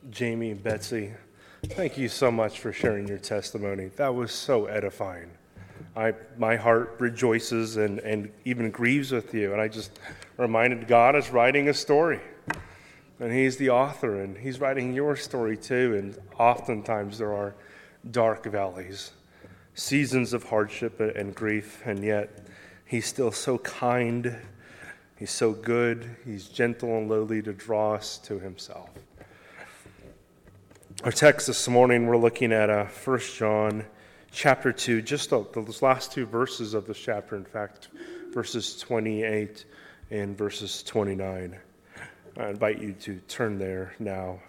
Jamie and Betsy, thank you so much for sharing your testimony. That was so edifying. My heart rejoices and even grieves with you. And I just reminded God is writing a story. And He's the author, and He's writing your story too. And oftentimes there are dark valleys, seasons of hardship and grief, and yet He's still so kind. He's so good. He's gentle and lowly to draw us to Himself. Our text this morning, we're looking at 1 John chapter 2, just those last two verses of this chapter, in fact, verses 28 and verses 29. I invite you to turn there now.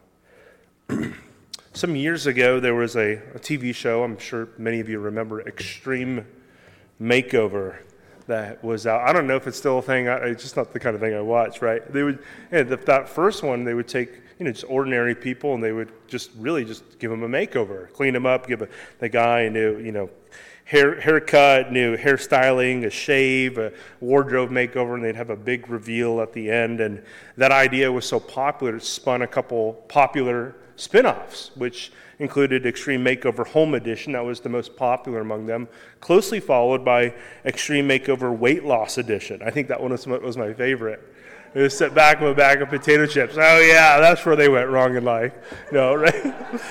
Some years ago, there was a TV show, I'm sure many of you remember, Extreme Makeover, that was out. I don't know if it's still a thing. It's just not the kind of thing I watch, right? They would, that first one, they would take just ordinary people, and they would just give them a makeover, clean them up, give the guy a new, haircut, new hairstyling, a shave, a wardrobe makeover, and they'd have a big reveal at the end. And that idea was so popular, it spun a couple popular spin-offs, which included Extreme Makeover Home Edition. That was the most popular among them, closely followed by Extreme Makeover Weight Loss Edition. I think that one was my favorite. It was sit back with a bag of potato chips. Oh yeah, that's where they went wrong in life. No, right?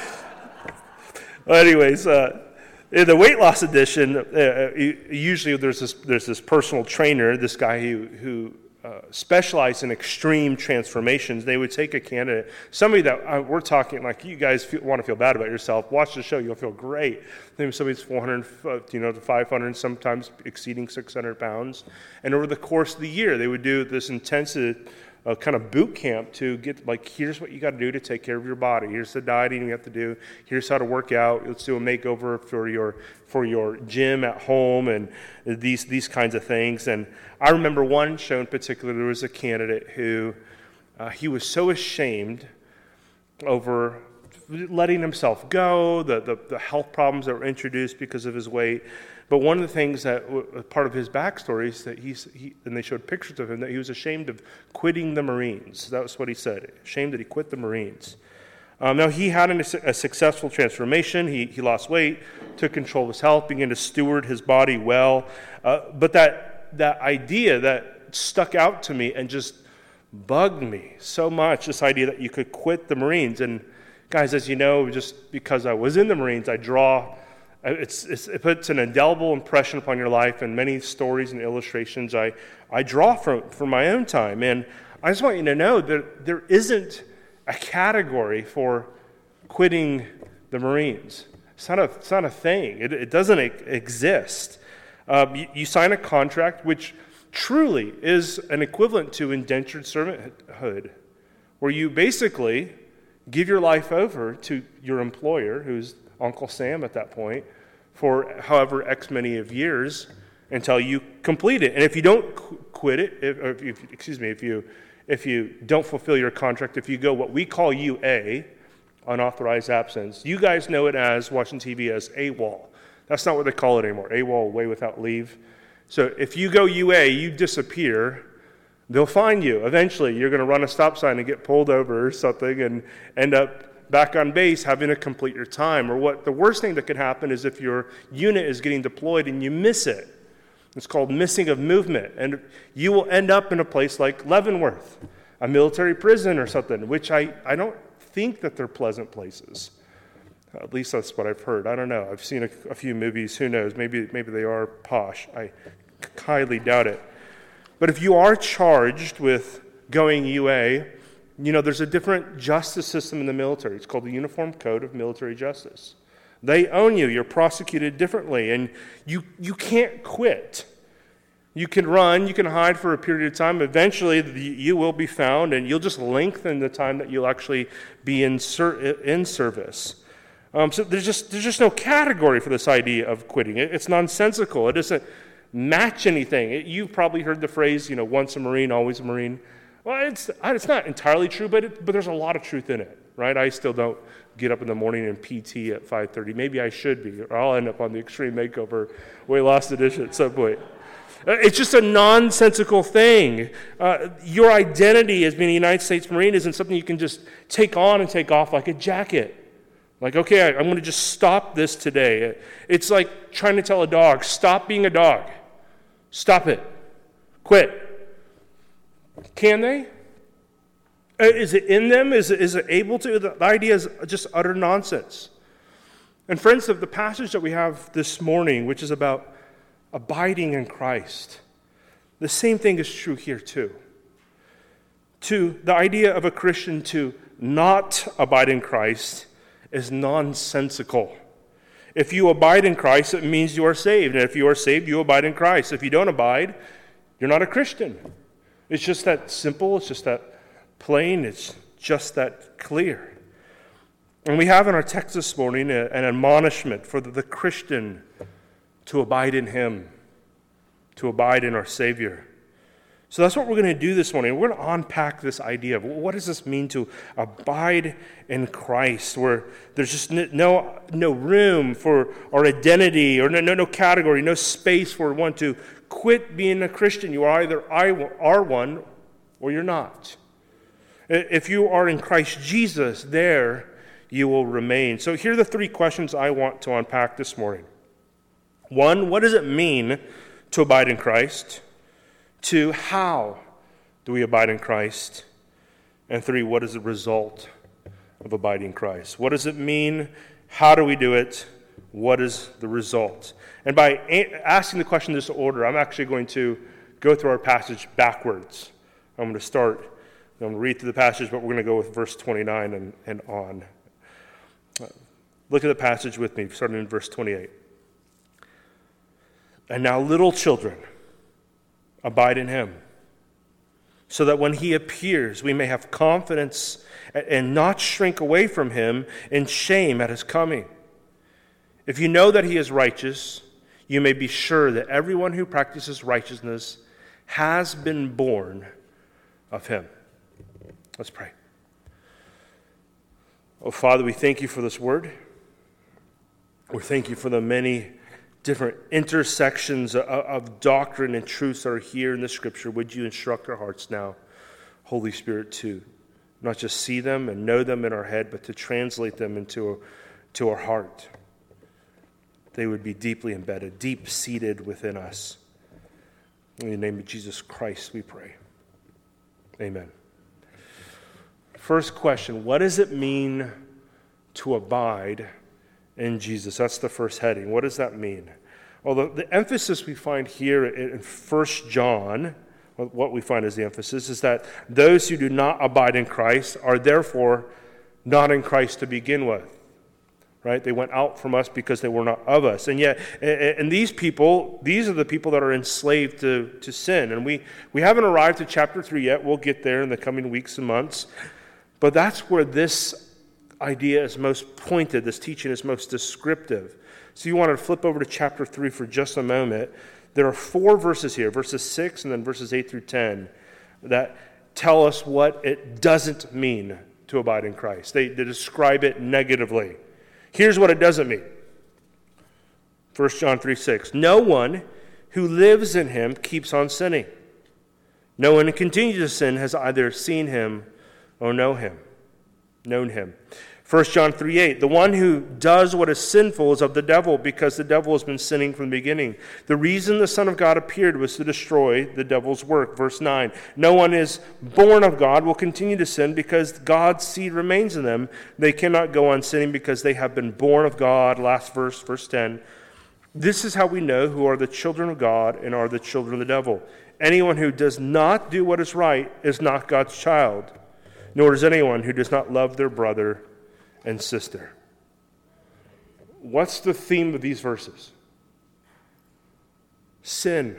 Well, anyways, in the weight loss edition, usually there's this personal trainer, this guy who specialized in extreme transformations. They would take a candidate, somebody that we're talking like you guys want to feel bad about yourself. Watch the show, you'll feel great. Maybe somebody's 400, to 500, sometimes exceeding 600 pounds. And over the course of the year, they would do this intensive kind of boot camp to get, here's what you got to do to take care of your body. Here's the dieting you have to do. Here's how to work out. Let's do a makeover for your gym at home and these kinds of things. And I remember one show in particular, there was a candidate who he was so ashamed over letting himself go, the health problems that were introduced because of his weight. But one of the things that part of his backstory is that and they showed pictures of him, that he was ashamed of quitting the Marines. That was what he said, ashamed that he quit the Marines. Now, he had a successful transformation. He lost weight, took control of his health, began to steward his body well. But that idea that stuck out to me and just bugged me so much, this idea that you could quit the Marines. And guys, as you know, just because I was in the Marines, it puts an indelible impression upon your life, and many stories and illustrations I draw from my own time. And I just want you to know that there isn't a category for quitting the Marines. It's not a thing. It doesn't exist. You sign a contract which truly is an equivalent to indentured servanthood, where you basically give your life over to your employer, who's Uncle Sam at that point, for however X many of years until you complete it. And if you don't quit it, if you don't fulfill your contract, if you go what we call UA, unauthorized absence, you guys know it as, watching TV, as AWOL. That's not what they call it anymore. AWOL, away without leave. So if you go UA, you disappear, they'll find you. Eventually, you're going to run a stop sign and get pulled over or something and end up back on base having to complete your time. Or what the worst thing that could happen is if your unit is getting deployed and you miss it. It's called missing of movement. And you will end up in a place like Leavenworth, a military prison or something, which I don't think that they're pleasant places. At least that's what I've heard. I don't know. I've seen a few movies. Who knows? Maybe they are posh. I highly doubt it. But if you are charged with going UA, there's a different justice system in the military. It's called the Uniform Code of Military Justice. They own you. You're prosecuted differently, and you can't quit. You can run. You can hide for a period of time. Eventually, you will be found, and you'll just lengthen the time that you'll actually be in service. So there's just no category for this idea of quitting. It's nonsensical. It doesn't match anything. You've probably heard the phrase, once a Marine, always a Marine. Well, it's not entirely true, but there's a lot of truth in it, right? I still don't get up in the morning and PT at 5:30. Maybe I should be, or I'll end up on the Extreme Makeover Weight Loss Edition at some point. It's just a nonsensical thing. Your identity as being a United States Marine isn't something you can just take on and take off like a jacket. Like, okay, I'm going to just stop this today. It's like trying to tell a dog, stop being a dog. Stop it. Quit. Can they? Is it in them? Is it able to? The idea is just utter nonsense. And friends, the passage that we have this morning, which is about abiding in Christ, the same thing is true here too. To the idea of a Christian to not abide in Christ is nonsensical. If you abide in Christ, it means you are saved. And if you are saved, you abide in Christ. If you don't abide, you're not a Christian. It's just that simple. It's just that plain. It's just that clear. And we have in our text this morning an admonishment for the Christian to abide in Him, to abide in our Savior. So that's what we're going to do this morning. We're going to unpack this idea of what does this mean to abide in Christ, where there's just no room for our identity, or no category, no space for one to quit being a Christian. You either are one or you're not. If you are in Christ Jesus, there you will remain. So here are the three questions I want to unpack this morning. 1, what does it mean to abide in Christ? 2, how do we abide in Christ? And 3, what is the result of abiding in Christ? What does it mean? How do we do it? What is the result? And by asking the question in this order, I'm actually going to go through our passage backwards. I'm going to start, I'm going to read through the passage, but we're going to go with verse 29 and on. Look at the passage with me, starting in verse 28. And now, little children, abide in Him, so that when He appears, we may have confidence and not shrink away from Him in shame at His coming. If you know that He is righteous, you may be sure that everyone who practices righteousness has been born of Him. Let's pray. Oh, Father, we thank You for this word. We thank You for the many different intersections of doctrine and truths that are here in the Scripture. Would You instruct our hearts now, Holy Spirit, to not just see them and know them in our head, but to translate them into our heart. They would be deeply embedded, deep-seated within us. In the name of Jesus Christ, we pray. Amen. First question, what does it mean to abide in Jesus? That's the first heading. What does that mean? Well, the emphasis we find here in 1 John, what we find as the emphasis, is that those who do not abide in Christ are therefore not in Christ to begin with. Right? They went out from us because they were not of us. And yet, and these people, these are the people that are enslaved to sin. And we haven't arrived at chapter 3 yet. We'll get there in the coming weeks and months. But that's where this idea is most pointed, this teaching is most descriptive. So you want to flip over to chapter 3 for just a moment. There are 4 verses here, verses 6 and then verses 8 through 10, that tell us what it doesn't mean to abide in Christ. They describe it negatively. Here's what it doesn't mean. 1 John 3:6. No one who lives in Him keeps on sinning. No one who continues to sin has either seen Him or known Him. 1 John 3:8. The one who does what is sinful is of the devil, because the devil has been sinning from the beginning. The reason the Son of God appeared was to destroy the devil's work. Verse 9. No one is born of God will continue to sin because God's seed remains in them. They cannot go on sinning because they have been born of God. Last verse, verse 10. This is how we know who are the children of God and are the children of the devil. Anyone who does not do what is right is not God's child, nor is anyone who does not love their brother and sister. What's the theme of these verses? Sin.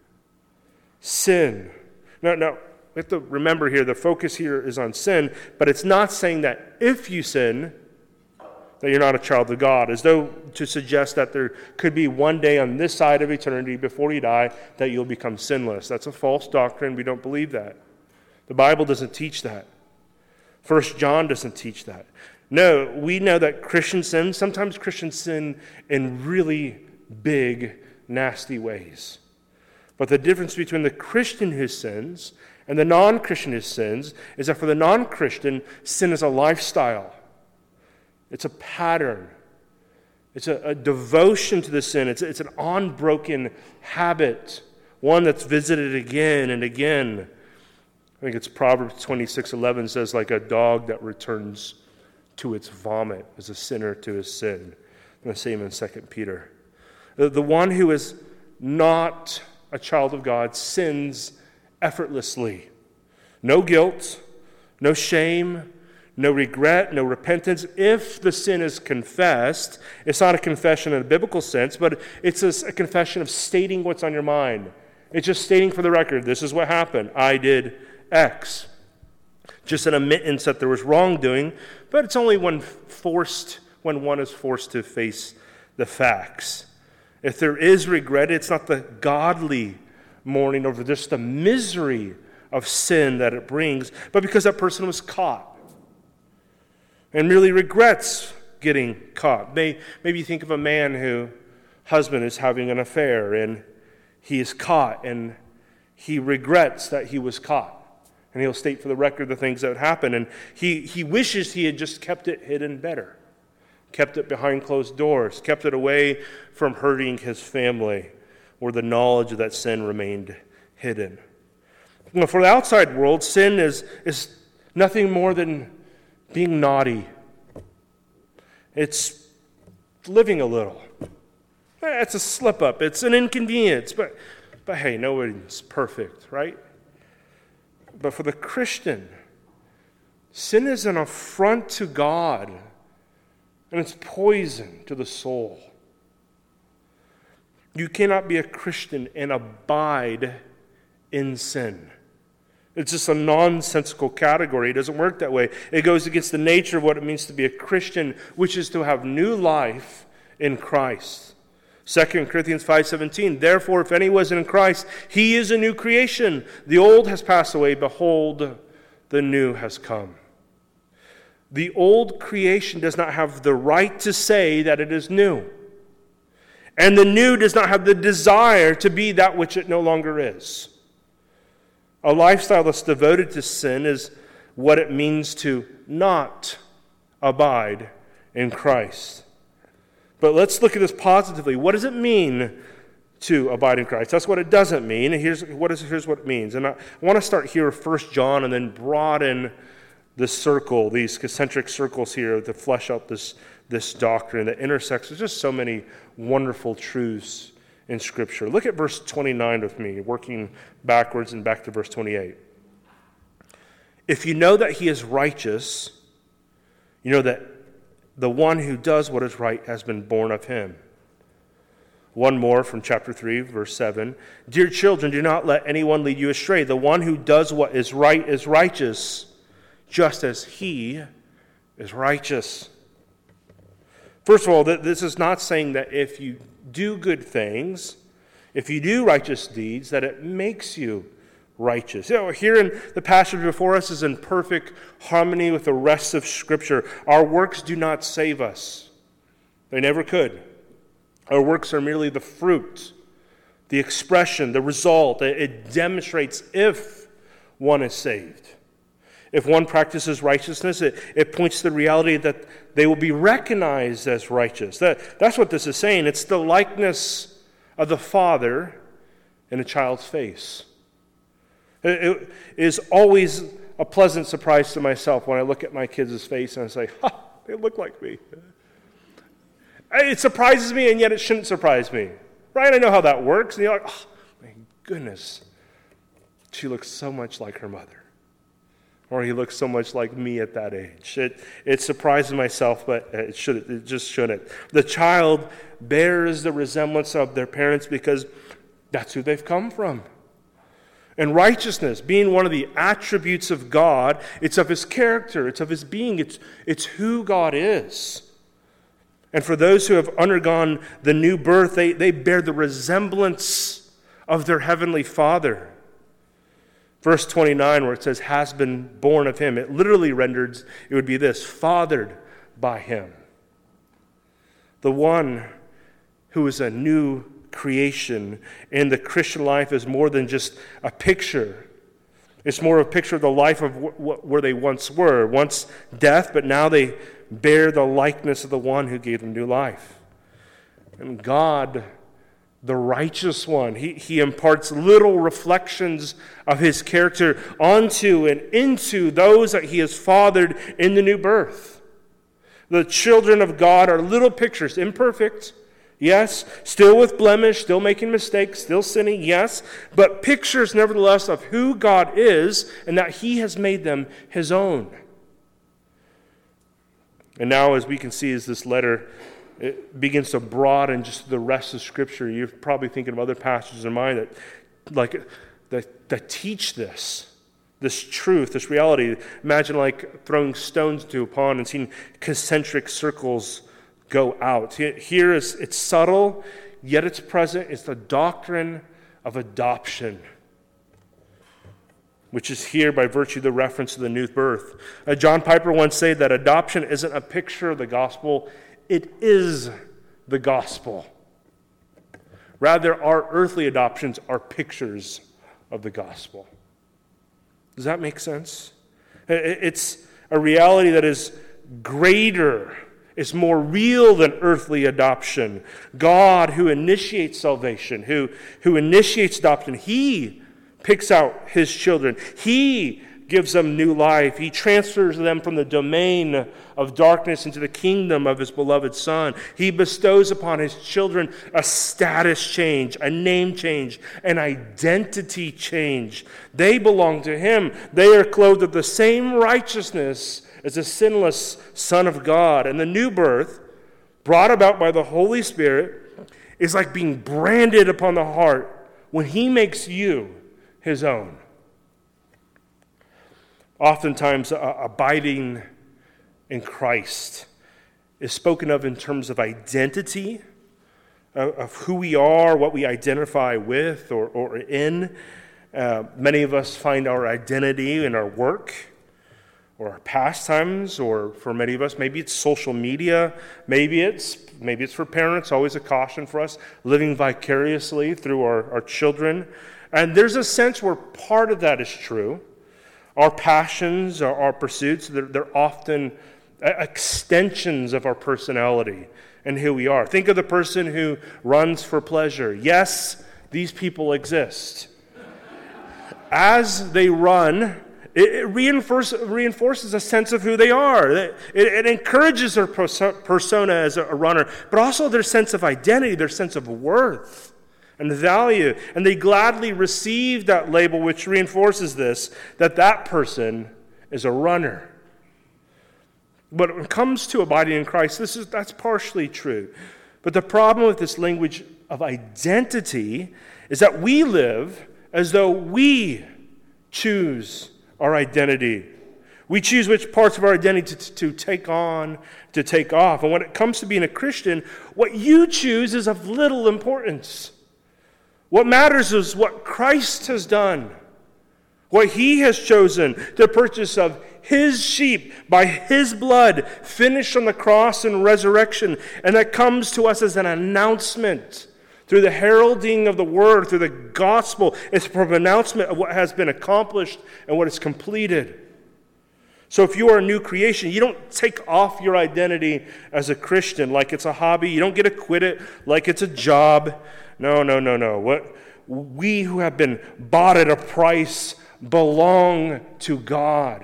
Sin. Now, we have to remember here, the focus here is on sin, but it's not saying that if you sin, that you're not a child of God, as though to suggest that there could be one day on this side of eternity before you die that you'll become sinless. That's a false doctrine. We don't believe that. The Bible doesn't teach that. 1 John doesn't teach that. No, we know that Christians sin. Sometimes Christians sin in really big, nasty ways. But the difference between the Christian who sins and the non-Christian who sins is that for the non-Christian, sin is a lifestyle. It's a pattern. It's a devotion to the sin. It's an unbroken habit, one that's visited again and again. I think it's Proverbs 26:11 says, like a dog that returns to its vomit is a sinner to his sin. And the same in 2 Peter. The one who is not a child of God sins effortlessly. No guilt, no shame, no regret, no repentance. If the sin is confessed, it's not a confession in a biblical sense, but it's a confession of stating what's on your mind. It's just stating for the record, this is what happened. I did X. Just an admittance that there was wrongdoing, but it's only when one is forced to face the facts. If there is regret, it's not the godly mourning over just the misery of sin that it brings, but because that person was caught and merely regrets getting caught. Maybe you think of a man whose husband is having an affair and he is caught and he regrets that he was caught. And he'll state for the record the things that would happen. And he wishes he had just kept it hidden better, kept it behind closed doors, kept it away from hurting his family, where the knowledge of that sin remained hidden. You know, for the outside world, sin is nothing more than being naughty. It's living a little. It's a slip-up. It's an inconvenience. But hey, nobody's perfect, right? But for the Christian, sin is an affront to God, and it's poison to the soul. You cannot be a Christian and abide in sin. It's just a nonsensical category. It doesn't work that way. It goes against the nature of what it means to be a Christian, which is to have new life in Christ. 2 Corinthians 5:17, therefore, if anyone is in Christ, he is a new creation. The old has passed away. Behold, the new has come. The old creation does not have the right to say that it is new. And the new does not have the desire to be that which it no longer is. A lifestyle that's devoted to sin is what it means to not abide in Christ. But let's look at this positively. What does it mean to abide in Christ? That's what it doesn't mean. And here's what it means. And I want to start here with 1 John and then broaden this circle, these concentric circles here to flesh out this doctrine that intersects with just so many wonderful truths in Scripture. Look at verse 29 with me, working backwards and back to verse 28. If you know that he is righteous, you know that the one who does what is right has been born of him. One more from chapter 3, verse 7. Dear children, do not let anyone lead you astray. The one who does what is right is righteous, just as he is righteous. First of all, this is not saying that if you do good things, if you do righteous deeds, that it makes you righteous. You know, here in the passage before us is in perfect harmony with the rest of Scripture. Our works do not save us. They never could. Our works are merely the fruit, the expression, the result. It demonstrates if one is saved. If one practices righteousness, it points to the reality that they will be recognized as righteous. That's what this is saying. It's the likeness of the Father in a child's face. It is always a pleasant surprise to myself when I look at my kids' face and I say, they look like me. It surprises me, and yet it shouldn't surprise me. Right? I know how that works. And you're like, oh, my goodness. She looks so much like her mother. Or he looks so much like me at that age. It surprises myself, but it just shouldn't. The child bears the resemblance of their parents because that's who they've come from. And righteousness, being one of the attributes of God, it's of his character, it's of his being, it's who God is. And for those who have undergone the new birth, they bear the resemblance of their heavenly Father. Verse 29, where it says, has been born of him, it literally renders, it would be this, fathered by him. The one who is a new creation. And the Christian life is more than just a picture. It's more of a picture of the life of where they once were. Once death, but now they bear the likeness of the one who gave them new life. And God, the righteous one, he imparts little reflections of his character onto and into those that he has fathered in the new birth. The children of God are little pictures, imperfect, yes, still with blemish, still making mistakes, still sinning, yes, but pictures nevertheless of who God is and that he has made them his own. And now, as we can see, as this letter it begins to broaden just the rest of Scripture, you're probably thinking of other passages in mind that teach this truth, this reality. Imagine like throwing stones into a pond and seeing concentric circles go out. Here it's subtle, yet it's present. It's the doctrine of adoption, which is here by virtue of the reference to the new birth. John Piper once said that adoption isn't a picture of the gospel, it is the gospel. Rather, our earthly adoptions are pictures of the gospel. Does that make sense? It's a reality that is greater, it's more real than earthly adoption. God, who initiates salvation, who initiates adoption, he picks out his children. He gives them new life. He transfers them from the domain of darkness into the kingdom of his beloved Son. He bestows upon his children a status change, a name change, an identity change. They belong to him. They are clothed with the same righteousness as the sinless Son of God. And the new birth, brought about by the Holy Spirit, is like being branded upon the heart when he makes you his own. Oftentimes, abiding in Christ is spoken of in terms of identity, of who we are, what we identify with or in. Many of us find our identity in our work or our pastimes, or for many of us, maybe it's social media, maybe it's for parents, always a caution for us, living vicariously through our children. And there's a sense where part of that is true. Our passions, our pursuits, they're often extensions of our personality and who we are. Think of the person who runs for pleasure. Yes, these people exist. As they run, it reinforces a sense of who they are. It encourages their persona as a runner, but also their sense of identity, their sense of worth and value. And they gladly receive that label, which reinforces this, that person is a runner. But when it comes to abiding in Christ, that's partially true. But the problem with this language of identity is that we live as though we choose our identity. We choose which parts of our identity to take on, to take off. And when it comes to being a Christian, what you choose is of little importance. What matters is what Christ has done, what he has chosen, the purchase of his sheep by his blood, finished on the cross and resurrection. And that comes to us as an announcement through the heralding of the word, through the gospel. It's a pronouncement of what has been accomplished and what is completed. So if you are a new creation, you don't take off your identity as a Christian like it's a hobby. You don't get to quit it like it's a job. No. We who have been bought at a price belong to God.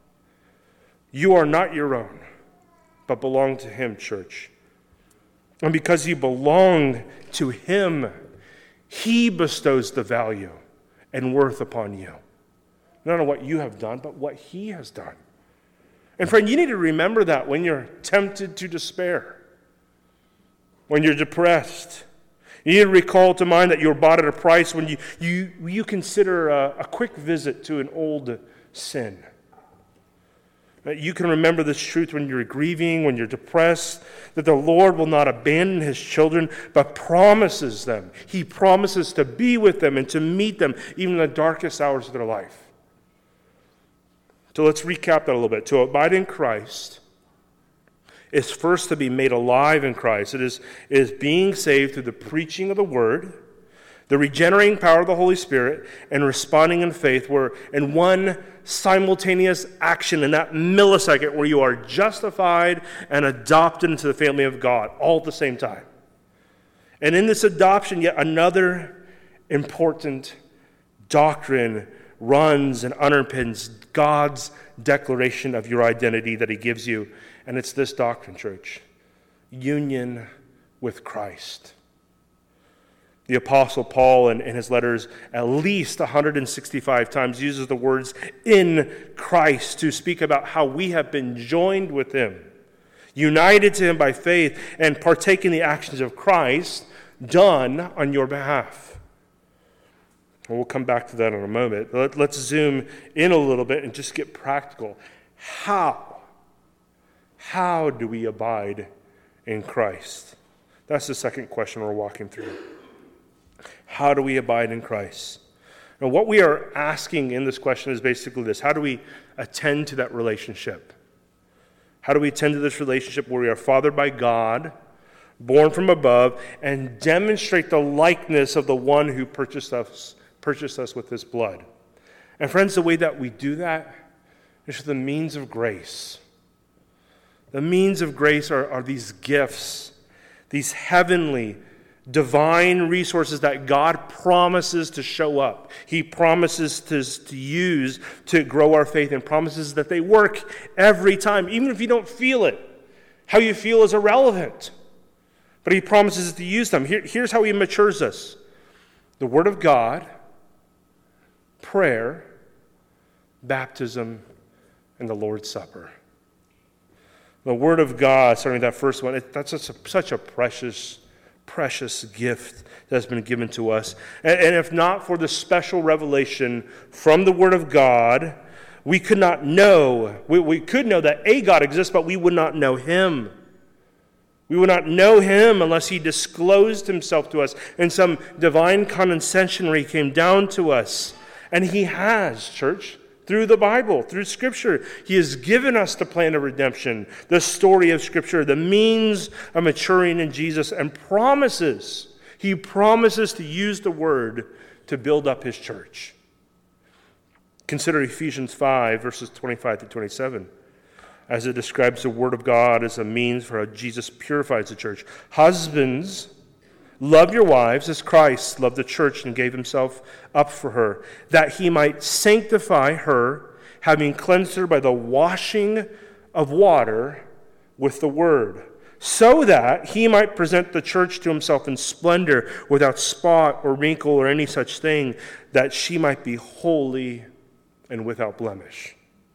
You are not your own, but belong to him, church. And because you belong to him, he bestows the value and worth upon you. Not on what you have done, but what he has done. And friend, you need to remember that when you're tempted to despair, when you're depressed. You need to recall to mind that you were bought at a price when you consider a quick visit to an old sin. You can remember this truth when you're grieving, when you're depressed, that the Lord will not abandon his children, but promises them. He promises to be with them and to meet them even in the darkest hours of their life. So let's recap that a little bit. To abide in Christ is first to be made alive in Christ. It is being saved through the preaching of the Word, the regenerating power of the Holy Spirit, and responding in faith, where in one simultaneous action, in that millisecond, where you are justified and adopted into the family of God, all at the same time. And in this adoption, yet another important doctrine runs and underpins God's declaration of your identity that he gives you. And it's this doctrine, church: union with Christ. The Apostle Paul, in his letters, at least 165 times uses the words "in Christ" to speak about how we have been joined with him, united to him by faith, and partake in the actions of Christ done on your behalf. We'll come back to that in a moment. Let's zoom in a little bit and just get practical. How do we abide in Christ? That's the second question we're walking through. How do we abide in Christ? And what we are asking in this question is basically this: how do we attend to that relationship? How do we attend to this relationship where we are fathered by God, born from above, and demonstrate the likeness of the one who purchased us with his blood? And friends, the way that we do that is through the means of grace. The means of grace are these gifts, these heavenly, divine resources that God promises to show up. He promises to use to grow our faith, and promises that they work every time, even if you don't feel it. How you feel is irrelevant. But he promises to use them. Here's how he matures us: the Word of God, prayer, baptism, and the Lord's Supper. The Word of God, starting with that first one, that's such a precious gift that has been given to us. And if not for the special revelation from the Word of God, we could not know. We could know that a God exists, but we would not know him. We would not know him unless he disclosed himself to us in some divine condescension where he came down to us. And he has, church, through the Bible, through Scripture. He has given us the plan of redemption, the story of Scripture, the means of maturing in Jesus, and promises. He promises to use the Word to build up his church. Consider Ephesians 5, verses 25 to 27, as it describes the Word of God as a means for how Jesus purifies the church. Husbands, love your wives as Christ loved the church and gave himself up for her, that he might sanctify her, having cleansed her by the washing of water with the word, so that he might present the church to himself in splendor, without spot or wrinkle or any such thing, that she might be holy and without blemish.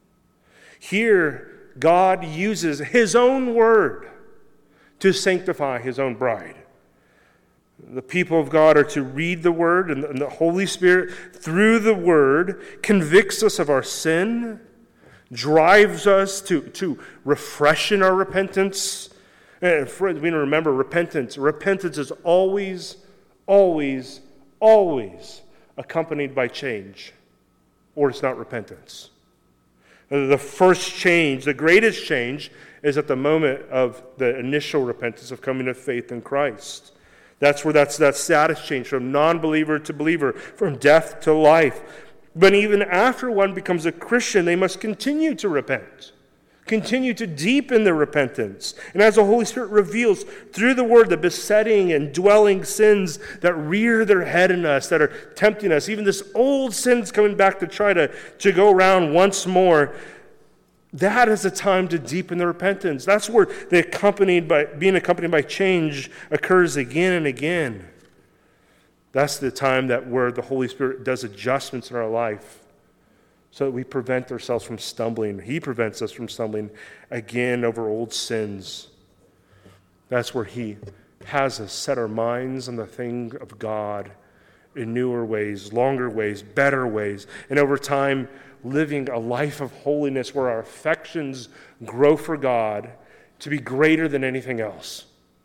Here, God uses his own word to sanctify his own bride. The people of God are to read the Word, and the Holy Spirit, through the Word, convicts us of our sin, drives us to refresh in our repentance. And friends, we need to remember repentance. Repentance is always, always, always accompanied by change, or it's not repentance. The first change, the greatest change, is at the moment of the initial repentance of coming to faith in Christ. That's where that status change from non-believer to believer, from death to life. But even after one becomes a Christian, they must continue to repent, continue to deepen their repentance. And as the Holy Spirit reveals through the Word the besetting and dwelling sins that rear their head in us, that are tempting us, even this old sin's coming back to try to go around once more, that is a time to deepen the repentance. That's where being accompanied by change occurs again and again. That's the time where the Holy Spirit does adjustments in our life so that we prevent ourselves from stumbling. He prevents us from stumbling again over old sins. That's where he has us set our minds on the thing of God in newer ways, longer ways, better ways. And over time, living a life of holiness where our affections grow for God to be greater than anything else.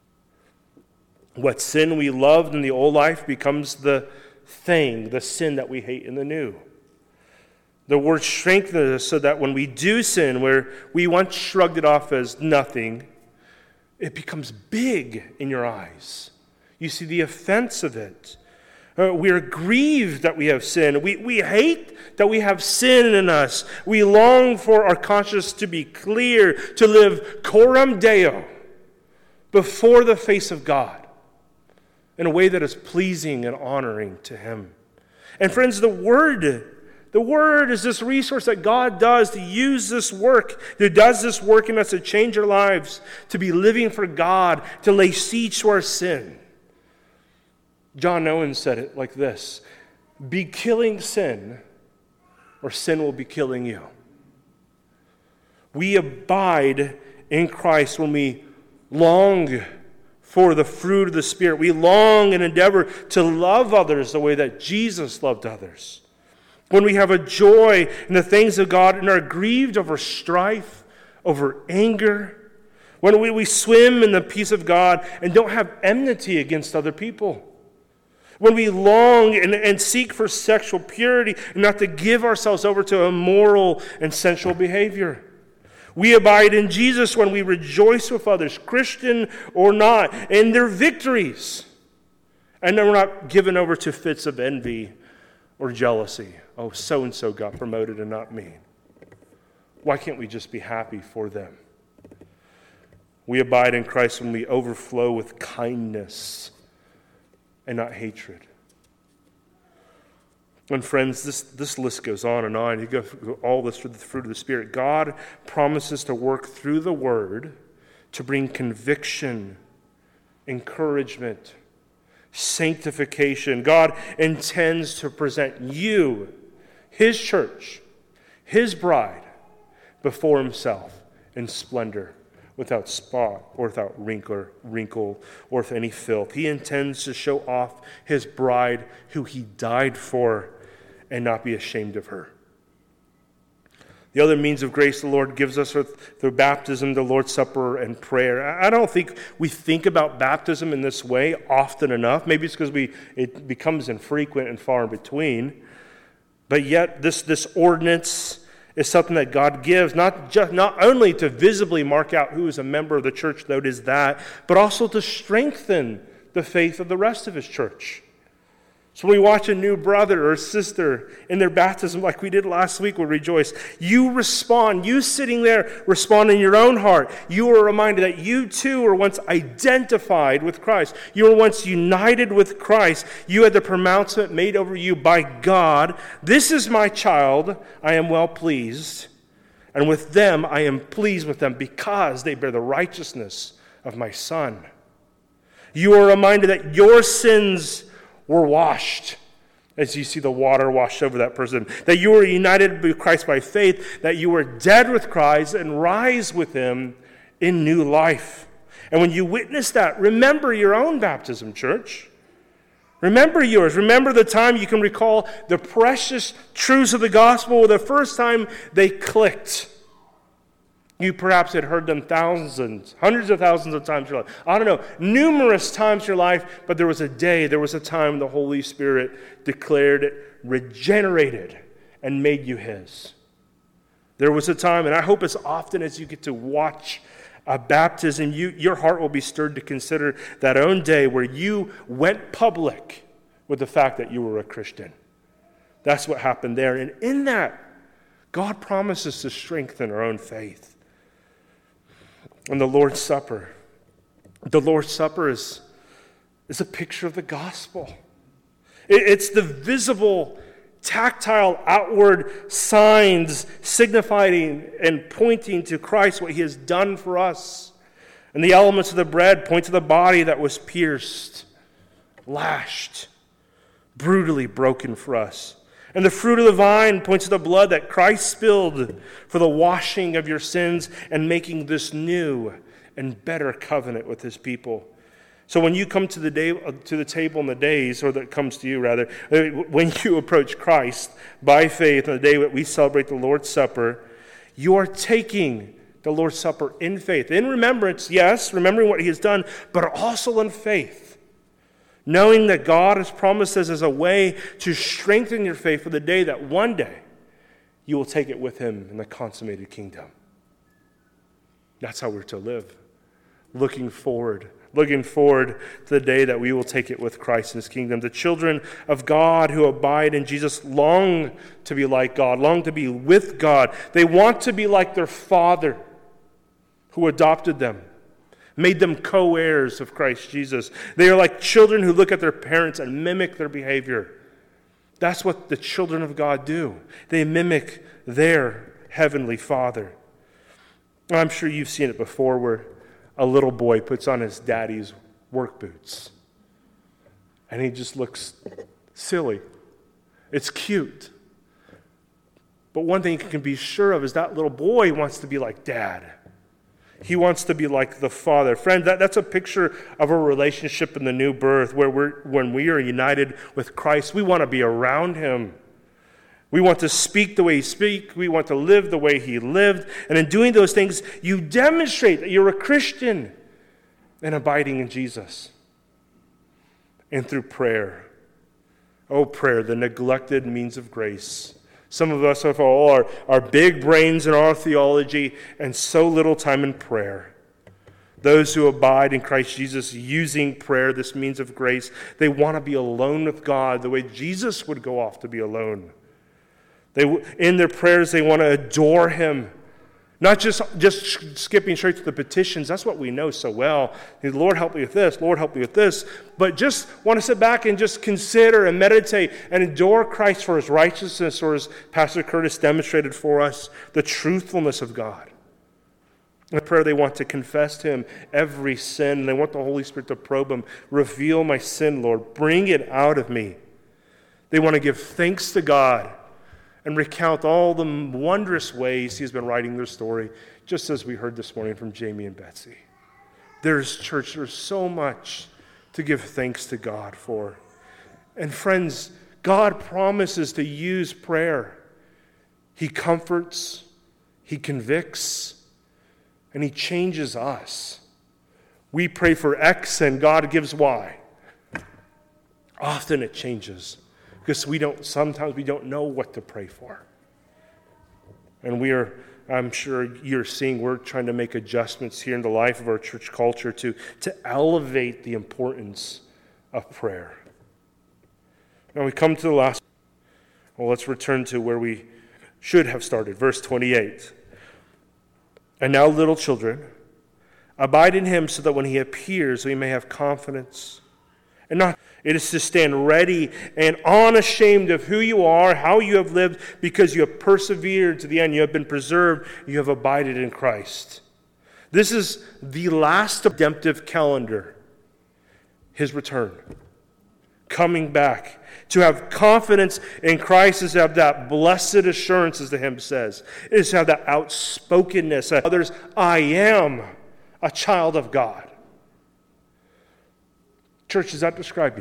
What sin we loved in the old life becomes the sin that we hate in the new. The Word strengthens us so that when we do sin, where we once shrugged it off as nothing, it becomes big in your eyes. You see the offense of it. We are grieved that we have sin. We hate that we have sin in us. We long for our conscience to be clear, to live coram Deo, before the face of God, in a way that is pleasing and honoring to Him. And friends, the Word is this resource that God does to use this work, that does this work in us to change our lives, to be living for God, to lay siege to our sin. John Owen said it like this: be killing sin, or sin will be killing you. We abide in Christ when we long for the fruit of the Spirit. We long and endeavor to love others the way that Jesus loved others. When we have a joy in the things of God and are grieved over strife, over anger. When we swim in the peace of God and don't have enmity against other people. When we long and seek for sexual purity and not to give ourselves over to immoral and sensual behavior. We abide in Jesus when we rejoice with others, Christian or not, in their victories. And then we're not given over to fits of envy or jealousy. Oh, so-and-so got promoted and not me. Why can't we just be happy for them? We abide in Christ when we overflow with kindness and not hatred. And friends, this list goes on and on. You go through all this through the fruit of the Spirit. God promises to work through the Word to bring conviction, encouragement, sanctification. God intends to present you, His church, His bride, before Himself in splendor, without spot or without wrinkle or with any filth. He intends to show off His bride who He died for and not be ashamed of her. The other means of grace the Lord gives us are through baptism, the Lord's Supper, and prayer. I don't think we think about baptism in this way often enough. Maybe it's because it becomes infrequent and far in between. But yet this ordinance is something that God gives, not only to visibly mark out who is a member of the church, though it is that, but also to strengthen the faith of the rest of His church. So when we watch a new brother or sister in their baptism like we did last week, we rejoice. You respond. You sitting there respond in your own heart. You are reminded that you too were once identified with Christ. You were once united with Christ. You had the pronouncement made over you by God. This is my child. I am well pleased. And with them, I am pleased with them because they bear the righteousness of my Son. You are reminded that your sins were washed as you see the water wash over that person. That you were united with Christ by faith. That you were dead with Christ and rise with Him in new life. And when you witness that, remember your own baptism, church. Remember yours. Remember the time you can recall the precious truths of the gospel, the first time they clicked. You perhaps had heard them thousands, hundreds of thousands of times in your life. I don't know, numerous times in your life, but there was a day, there was a time the Holy Spirit declared it regenerated and made you His. There was a time, and I hope as often as you get to watch a baptism, your heart will be stirred to consider that own day where you went public with the fact that you were a Christian. That's what happened there. And in that, God promises to strengthen our own faith. And the Lord's Supper. The Lord's Supper is a picture of the gospel. It's the visible, tactile, outward signs signifying and pointing to Christ, what He has done for us. And the elements of the bread point to the body that was pierced, lashed, brutally broken for us. And the fruit of the vine points to the blood that Christ spilled for the washing of your sins and making this new and better covenant with His people. So when you come to the table in the days, or that comes to you rather, when you approach Christ by faith on the day that we celebrate the Lord's Supper, you are taking the Lord's Supper in faith. In remembrance, yes, remembering what He has done, but also in faith. Knowing that God has promised us as a way to strengthen your faith for the day that one day you will take it with Him in the consummated kingdom. That's how we're to live. looking forward to the day that we will take it with Christ in his kingdom. The children of God who abide in Jesus long to be like God, long to be with God. They want to be like their Father who adopted them, made them co-heirs of Christ Jesus. They are like children who look at their parents and mimic their behavior. That's what the children of God do. They mimic their heavenly Father. I'm sure you've seen it before where a little boy puts on his daddy's work boots and he just looks silly. It's cute. But one thing you can be sure of is that little boy wants to be like dad. He wants to be like the Father. Friend, that's a picture of a relationship in the new birth where when we are united with Christ, we want to be around him. We want to speak the way he spoke. We want to live the way he lived. And in doing those things, you demonstrate that you're a Christian and abiding in Jesus. And through prayer. Oh, prayer, the neglected means of grace. Some of us have all our big brains in our theology and so little time in prayer. Those who abide in Christ Jesus using prayer, this means of grace, they want to be alone with God the way Jesus would go off to be alone. In their prayers, they want to adore him. Not just skipping straight to the petitions. That's what we know so well. Lord, help me with this. Lord, help me with this. But just want to sit back and just consider and meditate and adore Christ for his righteousness, or as Pastor Curtis demonstrated for us, the truthfulness of God. In prayer, they want to confess to him every sin. They want the Holy Spirit to probe them. Reveal my sin, Lord. Bring it out of me. They want to give thanks to God and recount all the wondrous ways he's been writing their story, just as we heard this morning from Jamie and Betsy. There's so much to give thanks to God for. And friends, God promises to use prayer. He comforts, he convicts, and he changes us. We pray for X and God gives Y. Often it changes. Because sometimes we don't know what to pray for. And I'm sure you're seeing, we're trying to make adjustments here in the life of our church culture to elevate the importance of prayer. Now we come to the last. Well, let's return to where we should have started. Verse 28. And now, little children, abide in him so that when he appears, we may have confidence. It is to stand ready and unashamed of who you are, how you have lived, because you have persevered to the end. You have been preserved. You have abided in Christ. This is the last redemptive calendar. His return. Coming back. To have confidence in Christ is to have that blessed assurance, as the hymn says. It is to have that outspokenness. Others, I am a child of God. Church, does that describe you?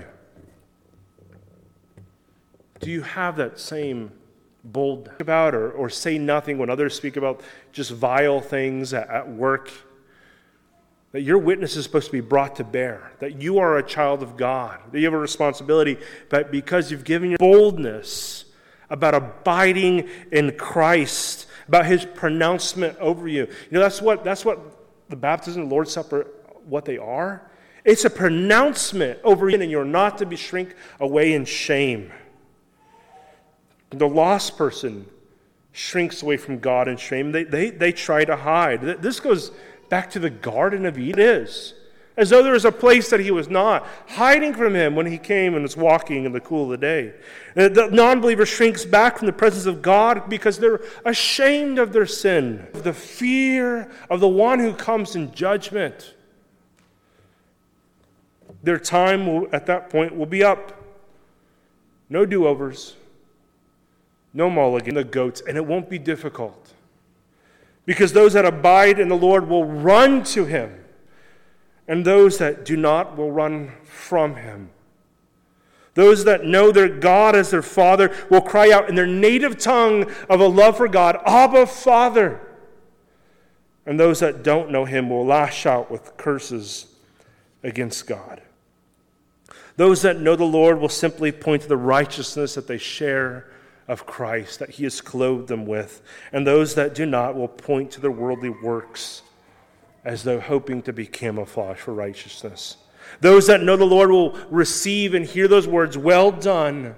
Do you have that same bold about or say nothing when others speak about just vile things at work? That your witness is supposed to be brought to bear. That you are a child of God. That you have a responsibility. But because you've given your boldness about abiding in Christ, about his pronouncement over you. That's what the baptism and the Lord's Supper, what they are. It's a pronouncement over you, and you're not to be shrink away in shame. The lost person shrinks away from God in shame. They try to hide. This goes back to the Garden of Eden. It is. As though there was a place that he was not, hiding from him when he came and was walking in the cool of the day. The non-believer shrinks back from the presence of God because they're ashamed of their sin, of the fear of the one who comes in judgment. Their time at that point will be up. No do-overs. No mulligan, the goats, and it won't be difficult. Because those that abide in the Lord will run to him, and those that do not will run from him. Those that know their God as their Father will cry out in their native tongue of a love for God, Abba, Father. And those that don't know him will lash out with curses against God. Those that know the Lord will simply point to the righteousness that they share of Christ, that he has clothed them with. And those that do not will point to their worldly works as though hoping to be camouflage for righteousness. Those that know the Lord will receive and hear those words, well done,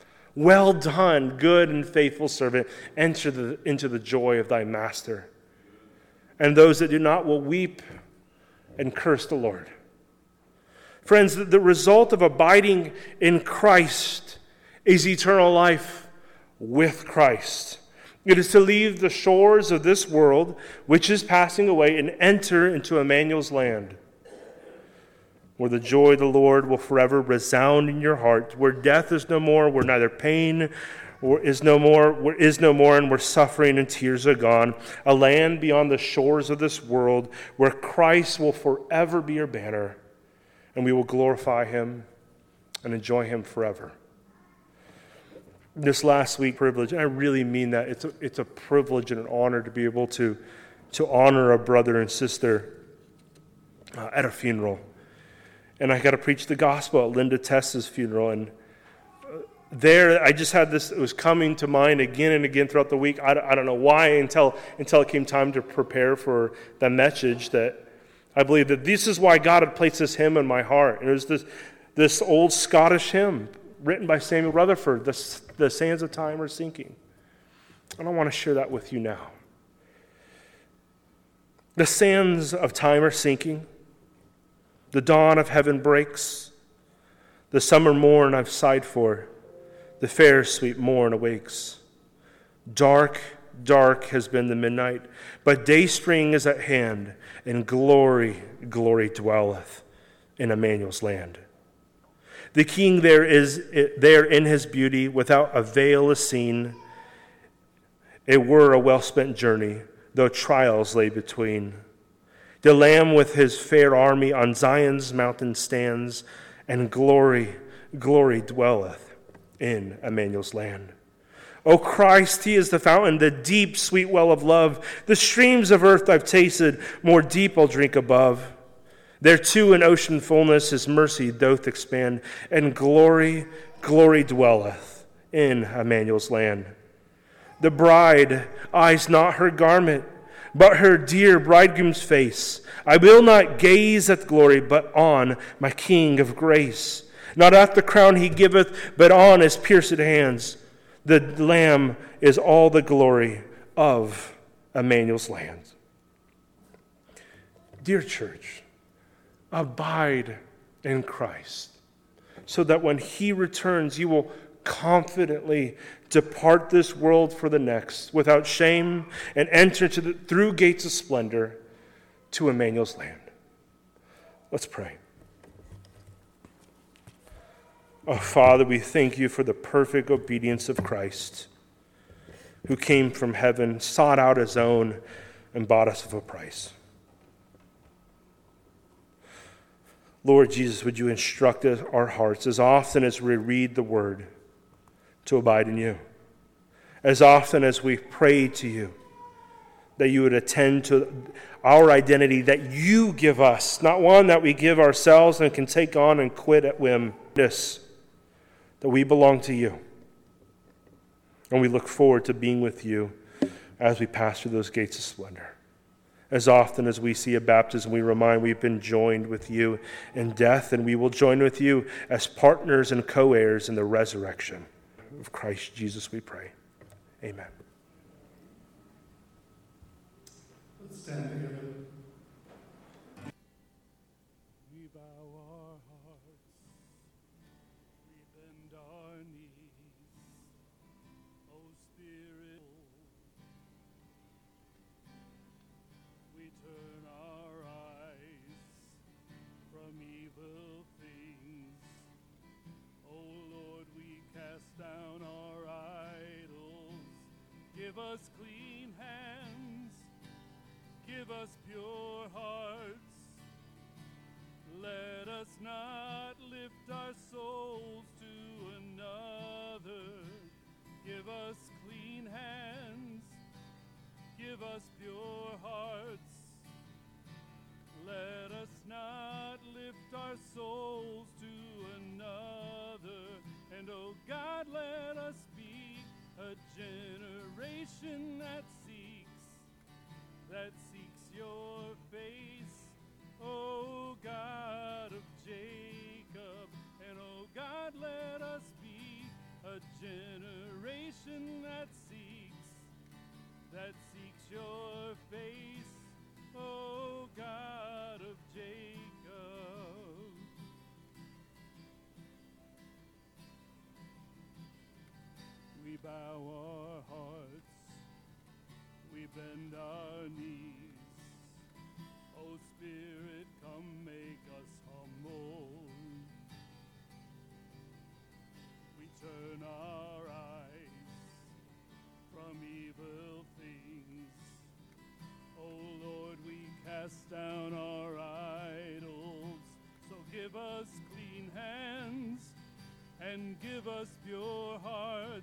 good and faithful servant, enter into the joy of thy master. And those that do not will weep and curse the Lord. Friends, the result of abiding in Christ is eternal life with Christ. It is to leave the shores of this world, which is passing away, and enter into Emmanuel's land, where the joy of the Lord will forever resound in your heart, where death is no more, where neither pain is no more, and where suffering and tears are gone. A land beyond the shores of this world, where Christ will forever be your banner, and we will glorify him and enjoy him forever. This last week, privilege, and I really mean that, it's a privilege and an honor to be able to honor a brother and sister at a funeral. And I got to preach the gospel at Linda Tess's funeral. And there, I just had this, it was coming to mind again and again throughout the week. I don't know why until it came time to prepare for the message, that I believe that this is why God had placed this hymn in my heart. And it was this old Scottish hymn written by Samuel Rutherford, The Sands of Time Are Sinking. And I want to share that with you now. The sands of time are sinking. The dawn of heaven breaks. The summer morn I've sighed for. The fair, sweet morn awakes. Dark, dark has been the midnight, but day spring is at hand, and glory, glory dwelleth in Emmanuel's land. The King there in his beauty, without a veil is seen. It were a well-spent journey, though trials lay between. The Lamb with his fair army on Zion's mountain stands, and glory, glory dwelleth in Emmanuel's land. O Christ, he is the fountain, the deep, sweet well of love. The streams of earth I've tasted, more deep I'll drink above. There too in ocean fullness his mercy doth expand, and glory, glory dwelleth in Emmanuel's land. The bride eyes not her garment, but her dear bridegroom's face. I will not gaze at glory, but on my King of grace. Not at the crown he giveth, but on his pierced hands. The Lamb is all the glory of Emmanuel's land. Dear church, abide in Christ, so that when he returns, you will confidently depart this world for the next without shame, and enter through gates of splendor to Emmanuel's land. Let's pray. Oh, Father, we thank you for the perfect obedience of Christ, who came from heaven, sought out his own, and bought us with a price. Lord Jesus, would you instruct our hearts as often as we read the word to abide in you, as often as we pray to you, that you would attend to our identity that you give us, not one that we give ourselves and can take on and quit at whim. That we belong to you. And we look forward to being with you as we pass through those gates of splendor. As often as we see a baptism, we remind we've been joined with you in death, and we will join with you as partners and co-heirs in the resurrection of Christ Jesus, we pray. Amen. Let's stand together. We bow our hearts, we bend our knees, O Spirit. We turn our eyes from evil things. O Lord, we cast down our idols. Give us clean hands, give us pure hearts. Let us not lift our souls to another. Give us clean hands, give us pure hearts. Let us not lift our souls to another. And oh God, let us be a generation that seeks your face. evil things. O Lord, we cast down our idols, so give us clean hands and give us pure hearts.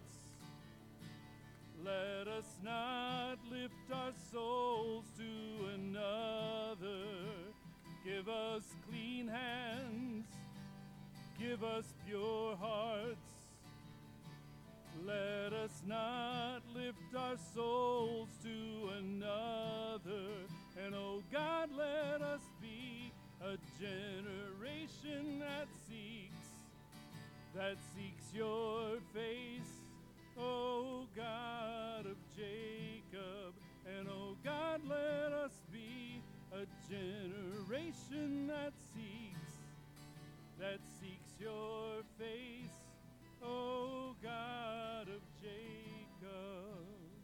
Let us not lift our souls to another. Give us clean hands, give us pure hearts. Let us not lift our souls to another. And oh God, let us be a generation that seeks your face, O God of Jacob. And oh God, let us be a generation that seeks your face, O God of Jacob.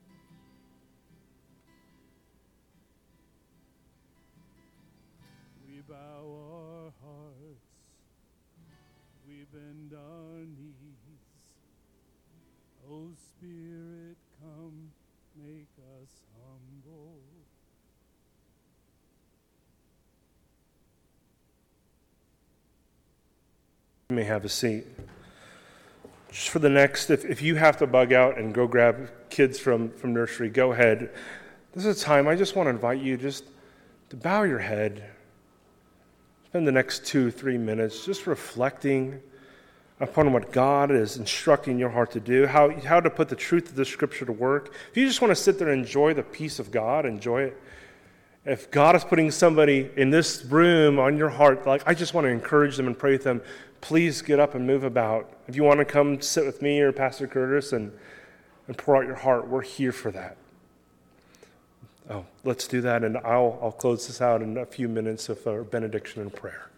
We bow our hearts, we bend our knees. O Spirit, come, make us humble. You may have a seat. Just for the next, if you have to bug out and go grab kids from nursery, go ahead. This is a time I just want to invite you just to bow your head. Spend the next 2-3 minutes just reflecting upon what God is instructing your heart to do, how to put the truth of the Scripture to work. If you just want to sit there and enjoy the peace of God, enjoy it. If God is putting somebody in this room on your heart, like I just want to encourage them and pray with them, please get up and move about. If you want to come sit with me or Pastor Curtis and pour out your heart, we're here for that. Oh, let's do that, and I'll close this out in a few minutes of our benediction and prayer.